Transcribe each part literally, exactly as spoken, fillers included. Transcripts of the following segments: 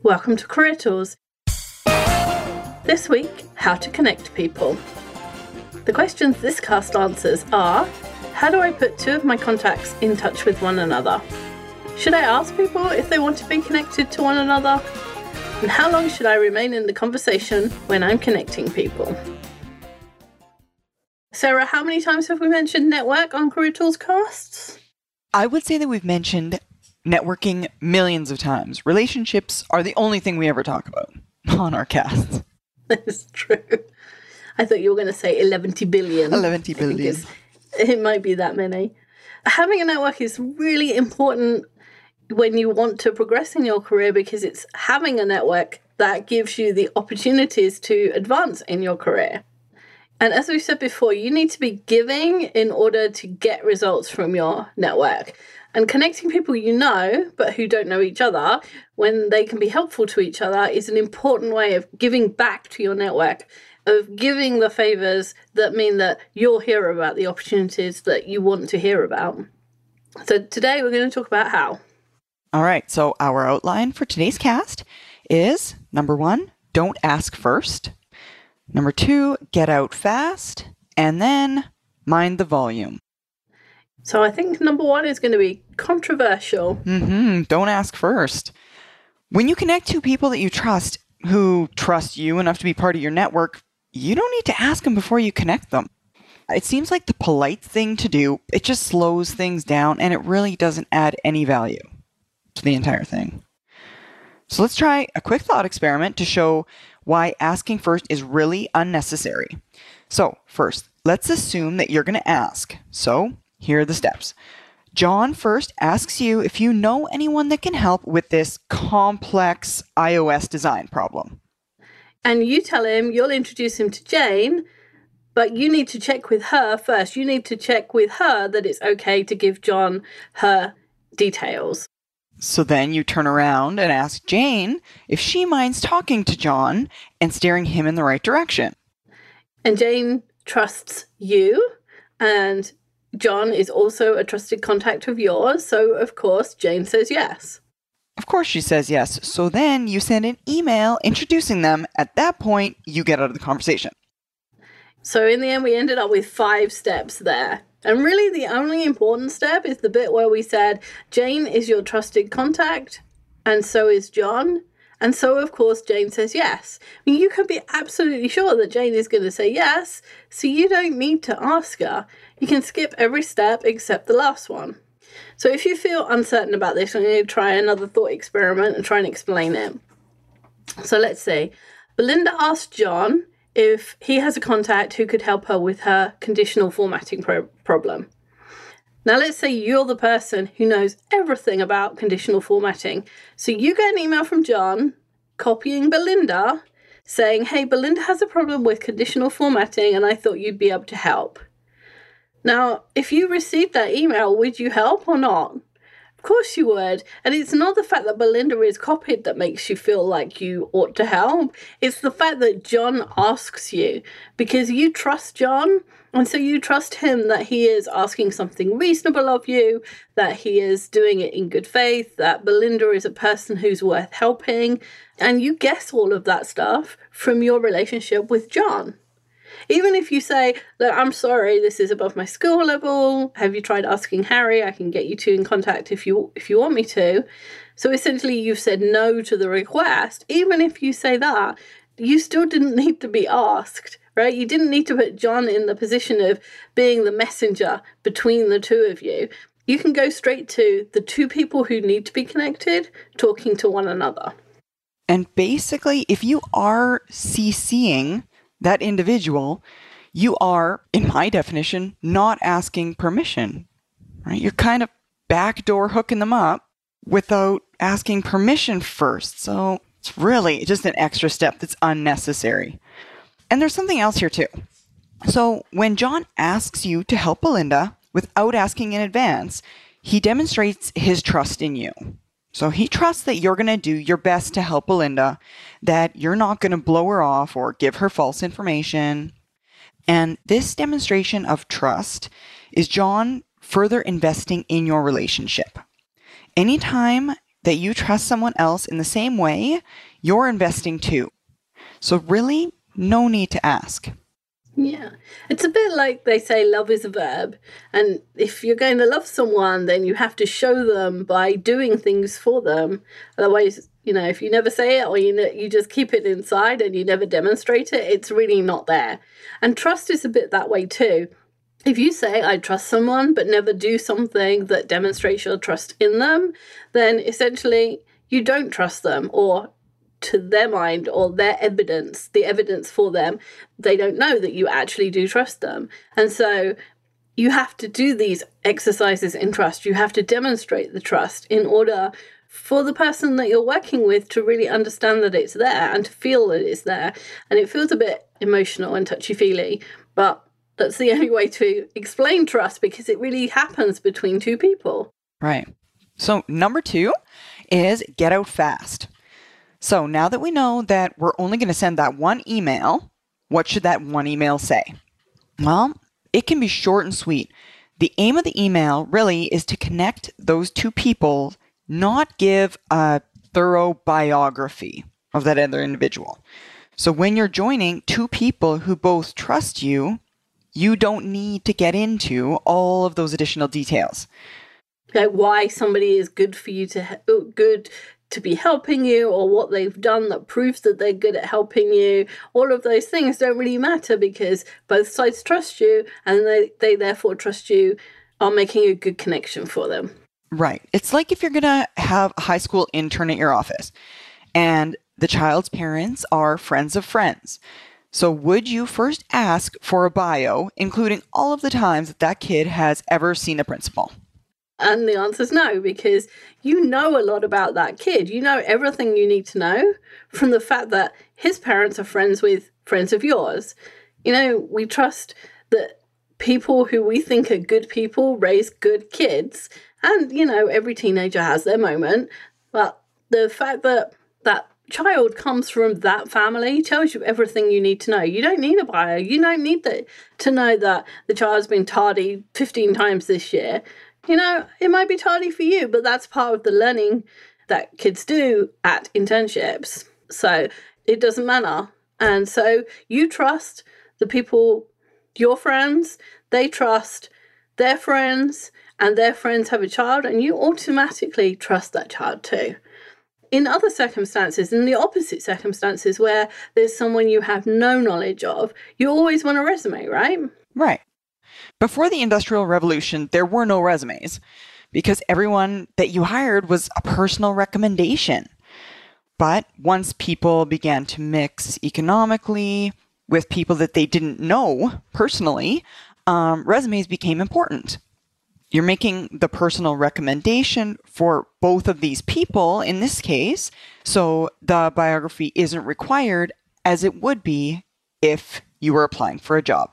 Welcome to Career Tools. This week, how to connect people. The questions this cast answers are: how do I put two of my contacts in touch with one another? Should I ask people if they want to be connected to one another? And how long should I remain in the conversation when I'm connecting people? Sarah, how many times have we mentioned network on Career Tools casts? I would say that we've mentioned networking millions of times. Relationships are the only thing we ever talk about on our casts. That's true. I thought you were going to say eleven billion. eleven billion. It might be that many. Having a network is really important when you want to progress in your career, because it's having a network that gives you the opportunities to advance in your career. And as we said before, you need to be giving in order to get results from your network. And connecting people you know, but who don't know each other, when they can be helpful to each other, is an important way of giving back to your network, of giving the favors that mean that you'll hear about the opportunities that you want to hear about. So today we're going to talk about how. All right, so our outline for today's cast is, number one, don't ask first. Number two, get out fast. And then mind the volume. So I think number one is going to be controversial. Mm-hmm. Don't ask first. When you connect to people that you trust, who trust you enough to be part of your network, you don't need to ask them before you connect them. It seems like the polite thing to do. It just slows things down, and it really doesn't add any value to the entire thing. So let's try a quick thought experiment to show why asking first is really unnecessary. So first, let's assume that you're going to ask. So here are the steps. John first asks you if you know anyone that can help with this complex iOS design problem. And you tell him you'll introduce him to Jane, but you need to check with her first. You need to check with her that it's okay to give John her details. So then you turn around and ask Jane if she minds talking to John and steering him in the right direction. And Jane trusts you, and John is also a trusted contact of yours, so of course Jane says yes. Of course she says yes. So then you send an email introducing them. At that point, you get out of the conversation. So in the end, we ended up with five steps there. And really the only important step is the bit where we said Jane is your trusted contact, and so is John. And so, of course, Jane says yes. I mean, you can be absolutely sure that Jane is going to say yes, so you don't need to ask her. You can skip every step except the last one. So if you feel uncertain about this, I'm going to try another thought experiment and try and explain it. So let's see. Belinda asked John if he has a contact who could help her with her conditional formatting pro- problem. Now, let's say you're the person who knows everything about conditional formatting. So you get an email from John copying Belinda saying, hey, Belinda has a problem with conditional formatting and I thought you'd be able to help. Now, if you received that email, would you help or not? Of course you would. And it's not the fact that Belinda is copied that makes you feel like you ought to help. It's the fact that John asks you, because you trust John. And so you trust him that he is asking something reasonable of you, that he is doing it in good faith, that Belinda is a person who's worth helping. And you guess all of that stuff from your relationship with John. Even if you say, look, I'm sorry, this is above my skill level. Have you tried asking Harry? I can get you two in contact if you if you want me to. So essentially you've said no to the request. Even if you say that, you still didn't need to be asked. Right? You didn't need to put John in the position of being the messenger between the two of you. You can go straight to the two people who need to be connected talking to one another. And basically, if you are CCing that individual, you are, in my definition, not asking permission. Right? You're kind of backdoor hooking them up without asking permission first. So it's really just an extra step that's unnecessary. And there's something else here too. So when John asks you to help Belinda without asking in advance, he demonstrates his trust in you. So he trusts that you're going to do your best to help Belinda, that you're not going to blow her off or give her false information. And this demonstration of trust is John further investing in your relationship. Anytime that you trust someone else in the same way you're investing too. So really, no need to ask. Yeah. It's a bit like they say love is a verb. And if you're going to love someone, then you have to show them by doing things for them. Otherwise, you know, if you never say it or you know, you just keep it inside and you never demonstrate it, it's really not there. And trust is a bit that way too. If you say, I trust someone, but never do something that demonstrates your trust in them, then essentially you don't trust them, or to their mind or their evidence, the evidence for them, they don't know that you actually do trust them. And so you have to do these exercises in trust. You have to demonstrate the trust in order for the person that you're working with to really understand that it's there and to feel that it's there. And it feels a bit emotional and touchy-feely, but that's the only way to explain trust, because it really happens between two people. Right. So number two is get out fast. So now that we know that we're only going to send that one email, what should that one email say? Well, it can be short and sweet. The aim of the email really is to connect those two people, not give a thorough biography of that other individual. So when you're joining two people who both trust you, you don't need to get into all of those additional details. Like why somebody is good for you to good to be helping you, or what they've done that proves that they're good at helping you. All of those things don't really matter because both sides trust you, and they, they therefore trust you are making a good connection for them. Right. It's like if you're going to have a high school intern at your office and the child's parents are friends of friends. So would you first ask for a bio, including all of the times that that kid has ever seen a principal? And the answer is no, because you know a lot about that kid. You know everything you need to know from the fact that his parents are friends with friends of yours. You know, we trust that people who we think are good people raise good kids. And, you know, every teenager has their moment. But the fact that that child comes from that family tells you everything you need to know. You don't need a bio. You don't need the, to know that the child's been tardy fifteen times this year. You know, it might be tardy for you, but that's part of the learning that kids do at internships. So it doesn't matter. And so you trust the people, your friends, they trust their friends, and their friends have a child, and you automatically trust that child too. In other circumstances, in the opposite circumstances where there's someone you have no knowledge of, you always want a resume, right? Right. Before the Industrial Revolution, there were no resumes because everyone that you hired was a personal recommendation. But once people began to mix economically with people that they didn't know personally, um, resumes became important. You're making the personal recommendation for both of these people in this case, so the biography isn't required as it would be if you were applying for a job.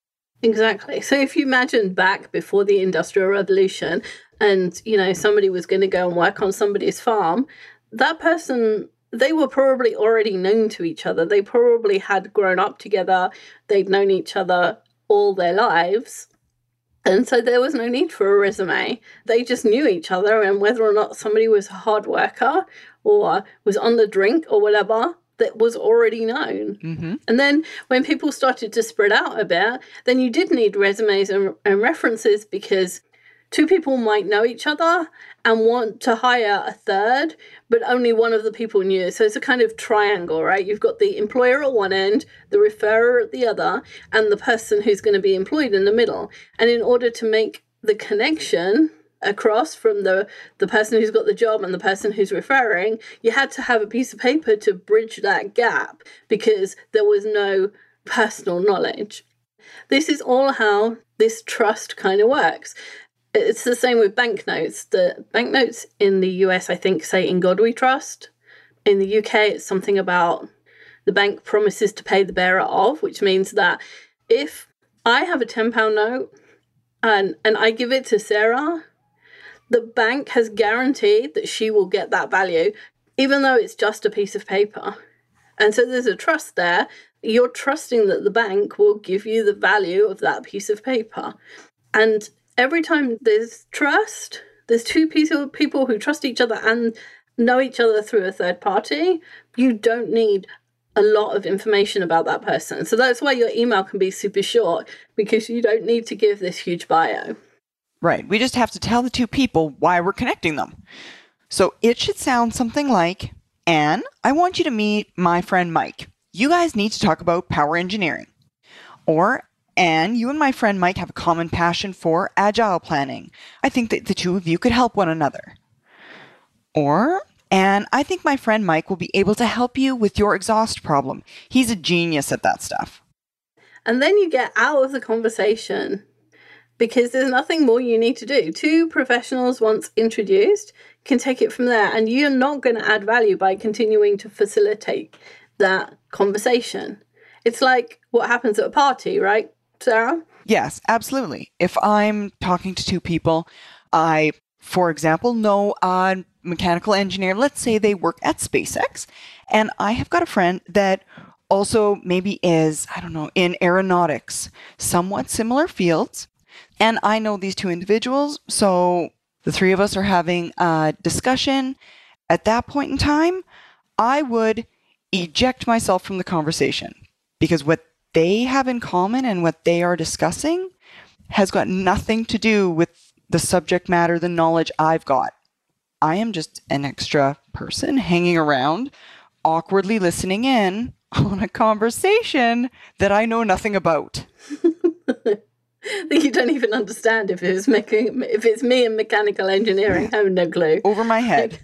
Exactly. So if you imagine back before the Industrial Revolution and, you know, somebody was going to go and work on somebody's farm, that person, they were probably already known to each other. They probably had grown up together. They'd known each other all their lives. And so there was no need for a resume. They just knew each other, and whether or not somebody was a hard worker or was on the drink or whatever, that was already known. Mm-hmm. And then when people started to spread out a bit, then you did need resumes and, and references, because two people might know each other and want to hire a third, but only one of the people knew. So it's a kind of triangle, right? You've got the employer at one end, the referrer at the other, and the person who's going to be employed in the middle. And in order to make the connection across from the, the person who's got the job and the person who's referring, you had to have a piece of paper to bridge that gap because there was no personal knowledge. This is all how this trust kind of works. It's the same with banknotes. The banknotes in the U S, I think, say "In God We Trust." In the U K, it's something about the bank promises to pay the bearer of, which means that if I have a ten pound note and, and I give it to Sarah, the bank has guaranteed that she will get that value, even though it's just a piece of paper. And so there's a trust there. You're trusting that the bank will give you the value of that piece of paper. And every time there's trust, there's two people who trust each other and know each other through a third party, you don't need a lot of information about that person. So that's why your email can be super short, because you don't need to give this huge bio. Right. We just have to tell the two people why we're connecting them. So it should sound something like, Anne, I want you to meet my friend Mike. You guys need to talk about power engineering. Or, Anne, you and my friend Mike have a common passion for agile planning. I think that the two of you could help one another. Or, Anne, I think my friend Mike will be able to help you with your exhaust problem. He's a genius at that stuff. And then you get out of the conversation, because there's nothing more you need to do. Two professionals, once introduced, can take it from there, and you're not going to add value by continuing to facilitate that conversation. It's like what happens at a party, right, Sarah? Yes, absolutely. If I'm talking to two people, I, for example, know a mechanical engineer. Let's say they work at SpaceX, and I have got a friend that also maybe is, I don't know, in aeronautics, somewhat similar fields. And I know these two individuals, so the three of us are having a discussion. At that point in time, I would eject myself from the conversation, because what they have in common and what they are discussing has got nothing to do with the subject matter, the knowledge I've got. I am just an extra person hanging around, awkwardly listening in on a conversation that I know nothing about. That you don't even understand if it's making, if it's me and mechanical engineering. I have no clue. Over my head.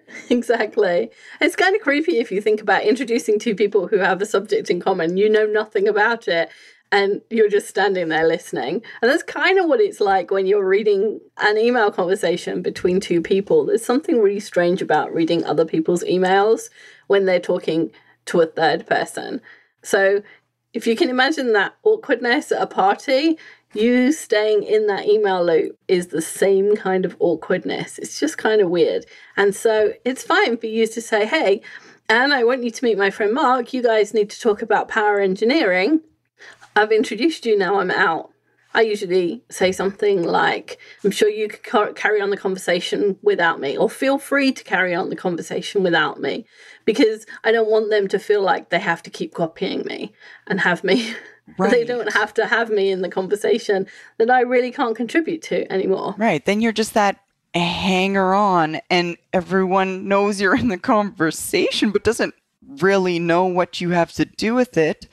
Exactly. It's kind of creepy if you think about introducing two people who have a subject in common. You know nothing about it, and you're just standing there listening. And that's kind of what it's like when you're reading an email conversation between two people. There's something really strange about reading other people's emails when they're talking to a third person. So if you can imagine that awkwardness at a party, you staying in that email loop is the same kind of awkwardness. It's just kind of weird. And so it's fine for you to say, hey, Anne, I want you to meet my friend Mark. You guys need to talk about power engineering. I've introduced you, now I'm out. I usually say something like, I'm sure you could car- carry on the conversation without me, or feel free to carry on the conversation without me, because I don't want them to feel like they have to keep copying me and have me. Right. They don't have to have me in the conversation that I really can't contribute to anymore. Right. Then you're just that hanger on, and everyone knows you're in the conversation but doesn't really know what you have to do with it.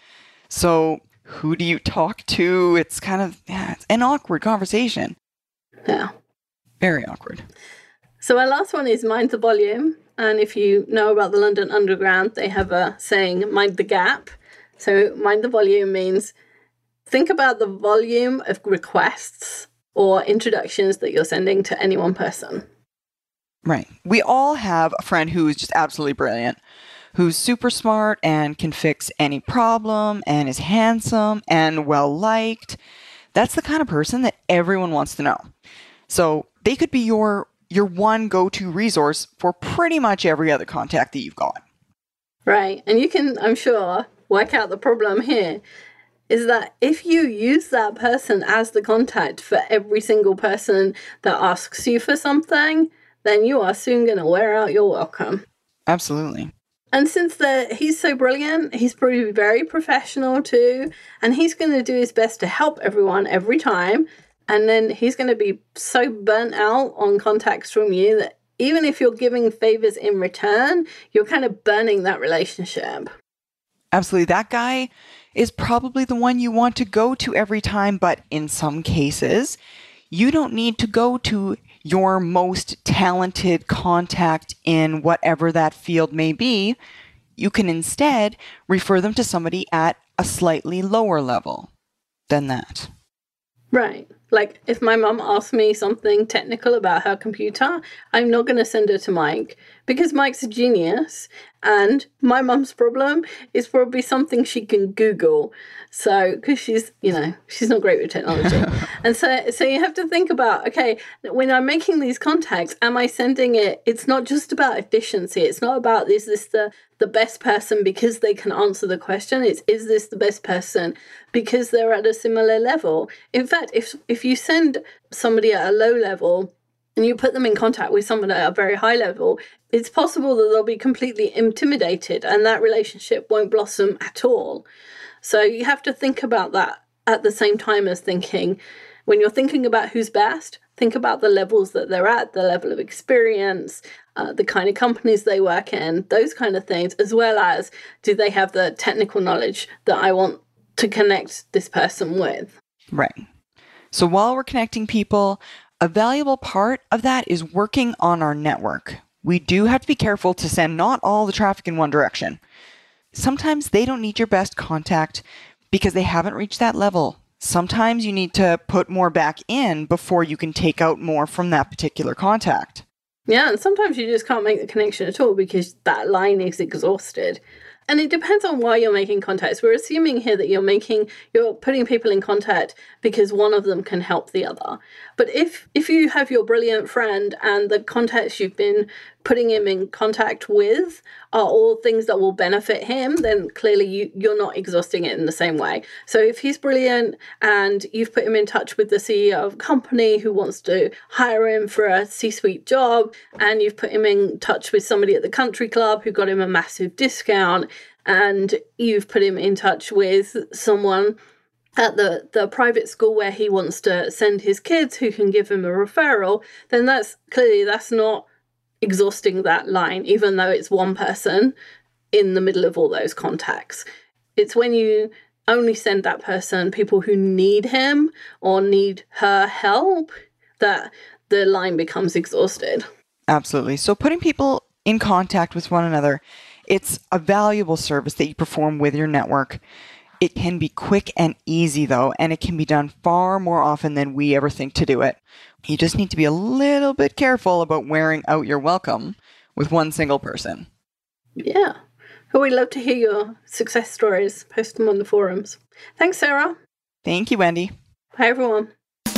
So who do you talk to? It's kind of, yeah, it's an awkward conversation. Yeah. Very awkward. So our last one is mind the volume. And if you know about the London Underground, they have a saying, mind the gap. So mind the volume means think about the volume of requests or introductions that you're sending to any one person. Right. We all have a friend who is just absolutely brilliant, who's super smart and can fix any problem and is handsome and well-liked. That's the kind of person that everyone wants to know. So they could be your your one go-to resource for pretty much every other contact that you've got. Right. And you can, I'm sure, work out the problem here is that if you use that person as the contact for every single person that asks you for something, then you are soon going to wear out your welcome. Absolutely. And since the, he's so brilliant, he's probably very professional too, and he's going to do his best to help everyone every time. And then he's going to be so burnt out on contacts from you that even if you're giving favors in return, you're kind of burning that relationship. Absolutely. That guy is probably the one you want to go to every time, but in some cases, you don't need to go to your most talented contact in whatever that field may be. You can instead refer them to somebody at a slightly lower level than that. Right. Like if my mum asks me something technical about her computer, I'm not going to send her to Mike because Mike's a genius and my mum's problem is probably something she can Google. So, because she's, you know, she's not great with technology. And so, so you have to think about, okay, when I'm making these contacts, am I sending it? It's not just about efficiency. It's not about, is this the, the best person because they can answer the question? It's, is this the best person because they're at a similar level? In fact, if if you send somebody at a low level and you put them in contact with someone at a very high level, it's possible that they'll be completely intimidated and that relationship won't blossom at all. So you have to think about that at the same time as thinking, when you're thinking about who's best, think about the levels that they're at, the level of experience, uh, the kind of companies they work in, those kind of things, as well as do they have the technical knowledge that I want to connect this person with. Right. So while we're connecting people, a valuable part of that is working on our network. We do have to be careful to send not all the traffic in one direction. Sometimes they don't need your best contact because they haven't reached that level. Sometimes you need to put more back in before you can take out more from that particular contact. Yeah, and sometimes you just can't make the connection at all because that line is exhausted. And it depends on why you're making contacts. We're assuming here that you're making, you're putting people in contact because one of them can help the other. But if if you have your brilliant friend and the contacts you've been putting him in contact with are all things that will benefit him, then clearly you, you're not exhausting it in the same way. So if he's brilliant and you've put him in touch with the C E O of a company who wants to hire him for a C-suite job, and you've put him in touch with somebody at the country club who got him a massive discount, and you've put him in touch with someone at the, the private school where he wants to send his kids who can give him a referral, then that's clearly that's not exhausting that line, even though it's one person in the middle of all those contacts. It's when you only send that person people who need him or need her help that the line becomes exhausted. Absolutely. So putting people in contact with one another, it's a valuable service that you perform with your network. It can be quick and easy, though, and it can be done far more often than we ever think to do it. You just need to be a little bit careful about wearing out your welcome with one single person. Yeah. Well, we'd love to hear your success stories. Post them on the forums. Thanks, Sarah. Thank you, Wendy. Bye, everyone.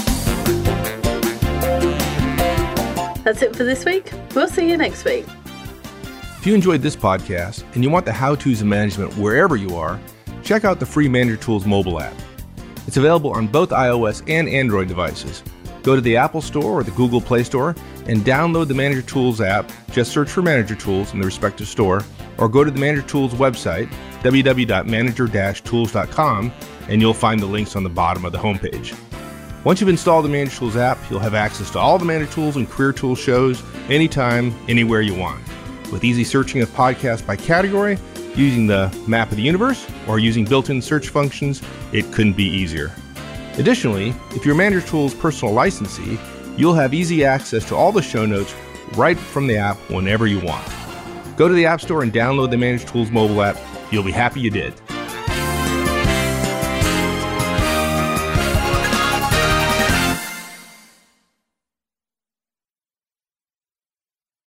That's it for this week. We'll see you next week. If you enjoyed this podcast and you want the how-tos of management wherever you are, check out the free Manager Tools mobile app. It's available on both iOS and Android devices. Go to the Apple Store or the Google Play Store and download the Manager Tools app. Just search for Manager Tools in the respective store, or go to the Manager Tools website, w w w dot manager dash tools dot com, and you'll find the links on the bottom of the homepage. Once you've installed the Manager Tools app, you'll have access to all the Manager Tools and Career Tools shows anytime, anywhere you want. With easy searching of podcasts by category, using the map of the universe, or using built-in search functions, it couldn't be easier. Additionally, if you're Manager Tools personal licensee, you'll have easy access to all the show notes right from the app whenever you want. Go to the App Store and download the Manager Tools mobile app. You'll be happy you did.